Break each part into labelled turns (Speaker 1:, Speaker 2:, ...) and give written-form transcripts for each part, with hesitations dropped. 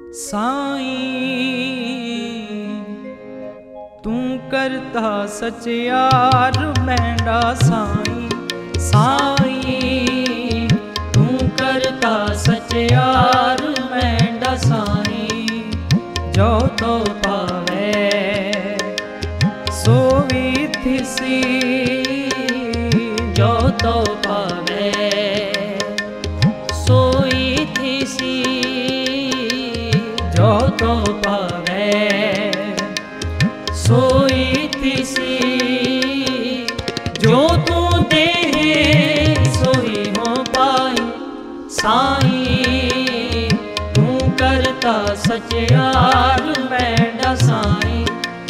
Speaker 1: साईं तू करता सचियार मैंडा साईं, साईं तू करता सचियार मैंडा साईं। जो तो पावे सो विधि सी, जो तो पावे सोई थी सी, जो तो पावे सोई थी सी। जो तू दे सोई हो पाई साईं, तू करता सचियार मैंडा साईं,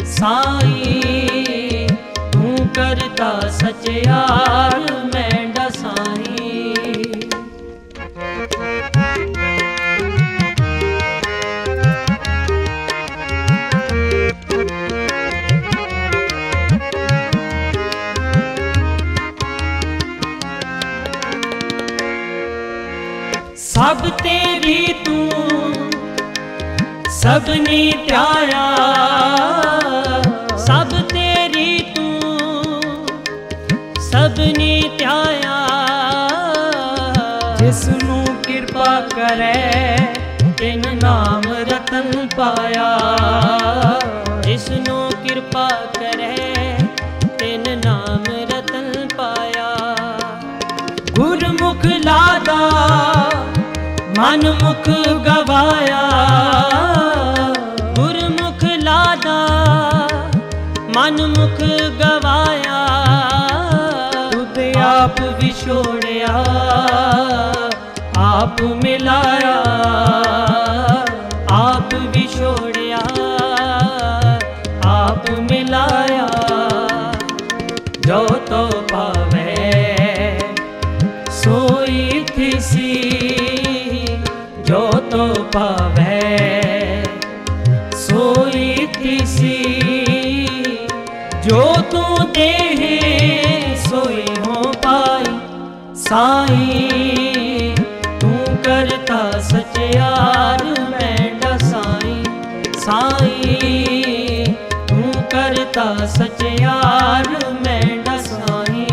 Speaker 1: साईं तू करता सचियार मैंडा साईं। सब तेरी तू सबनी त्याया, सब तेरी तू सबनी त्याया। जिसनू कृपा करे तिन नाम रतन पाया, जिसनू कृपा करे तिन नाम रतन पाया। गुरमुख लादा मन मुख गवाया, गुरमुख लादा मन मुख गवाया। तुद आप विछोड़िया आप मिलाया, आप विछोड़िया आप मिलाया। जो तो पावे सोई थी सी, जो तो पावे सोई थी सी। जो तू दे सोई हो पाई साईं, तू करता सचियार मैंडा साईं, साईं तू करता सचियार मैंडा साईं।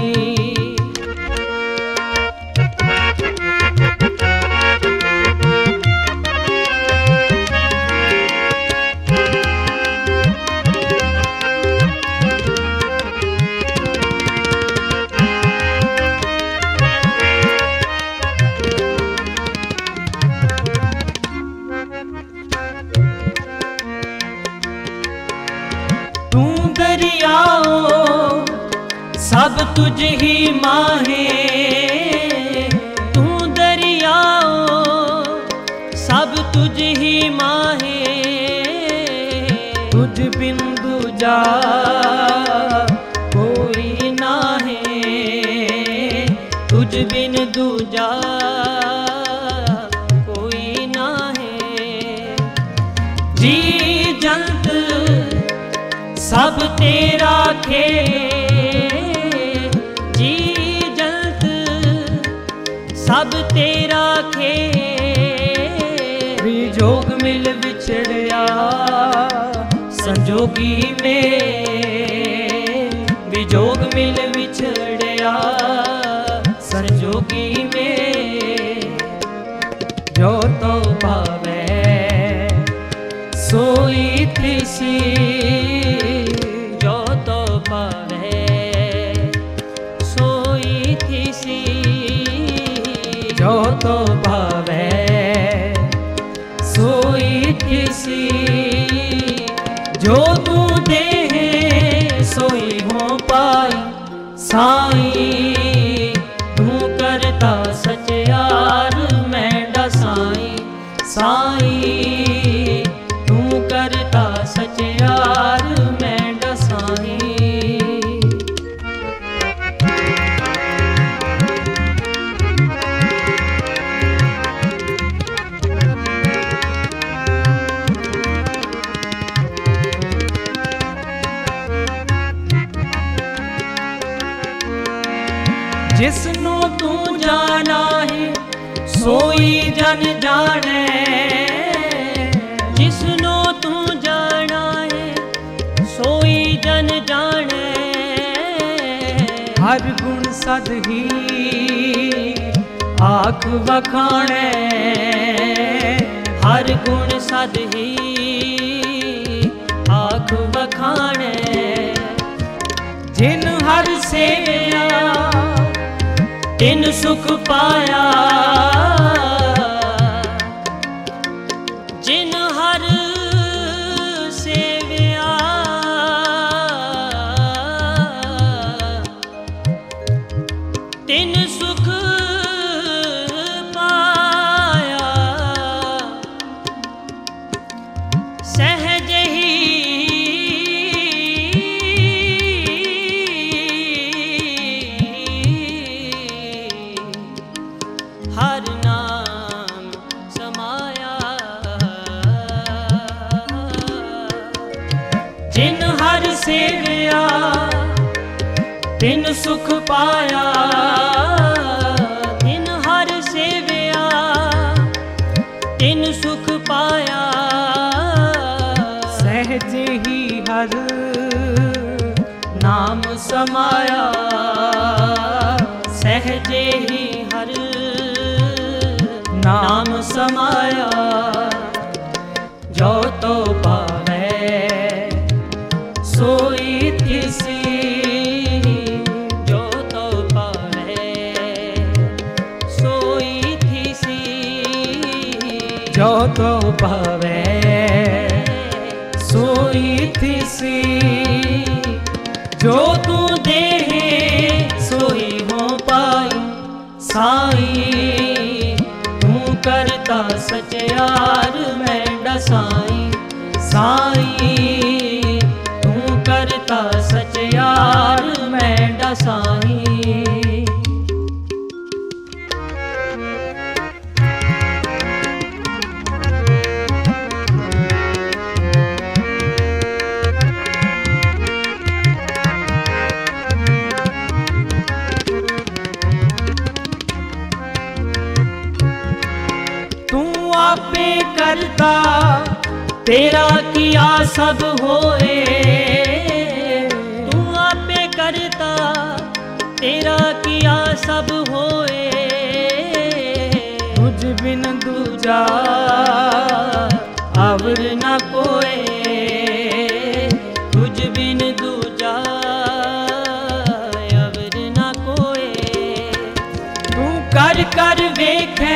Speaker 1: सब तुझ ही माहे, तू दरियाओ सब तुझ ही माहे। तुझ बिन दूजा कोई नाहे, तुझ बिन दूजा कोई नाहे। जी जंत सब तेरा खे, सब तेरा खे। विजोग मिल बिछड़िया संजोगी में, विजोग मिल बिछड़िया संजोगी में। जो तो पावे सोई थी सी, जो तो पावे सोई थी सी। जो तो पावे सोई थी सी, जो तू दे सोई हो पाई साईं, तू करता सचियार मैंडा साईं, साईं तू करता सचियार मैंडा साईं। जिसनू तू जाना है सोई जन जाने, सद ही आख वखाणे, हर गुण सद ही आख वखाणे। जिन हर सेविया तिन सुख पाया, जिन हर सेविया तिन सुख पाया। सहज ही हर नाम समाया, जिन हर सेविया तिन सुख पाया, तिन हर सेविया तिन सुख पाया। सहज ही हर नाम समाया, सहज ही हर नाम समाया। जो तो पावे सोई तिसी, जो तो पावे सोई तिसी, जो तो पावे सोई तिसी। जो तू देहे सोई हो पाई साई, तू करता सचयार मैं डसाई साई, तू करता सचयार मैं डसाई। आपे करता तेरा किया सब होए, तू आपे करता तेरा किया सब होए। तुझ बिन दूजा अवर न कोए, तुझ बिन दूजा अवर न कोए। तू कर कर वेखे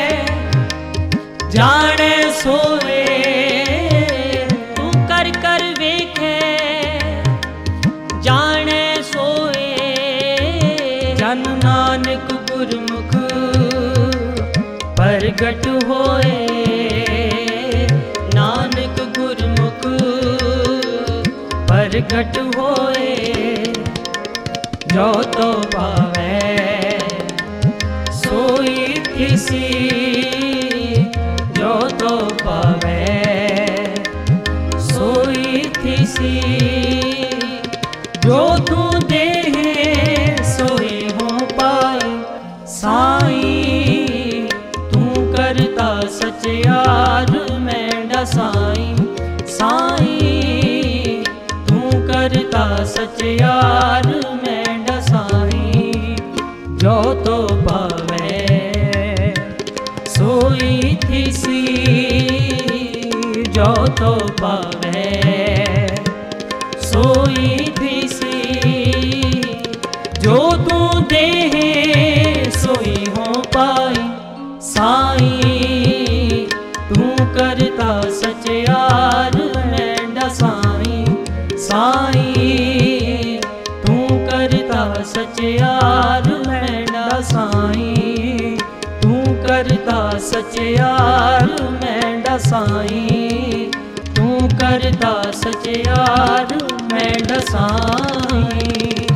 Speaker 1: जाने सोए, तू कर कर वेखे जाने सोए। जन नानक गुरमुख प्रगट होए, नानक गुरमुख प्रगट होए। जो तो पावे सोई किसी, जो तो पावे सोई किसी। जो तू देहे सोई हो पाए साई, तू करता सचयार मैं डसाई साई, तू करता सचयार मैं डसाई। जो तो पावे सोई किसी, जो तो पावे सोई किसी। जो तू देहे सोई हो पाई साई, तू करता सचयार मैं डसाई साई, तू करता सचयार मैं डसाई, तू करता सचयार मैं डसाई, तू करता सचयार मैं डसाई।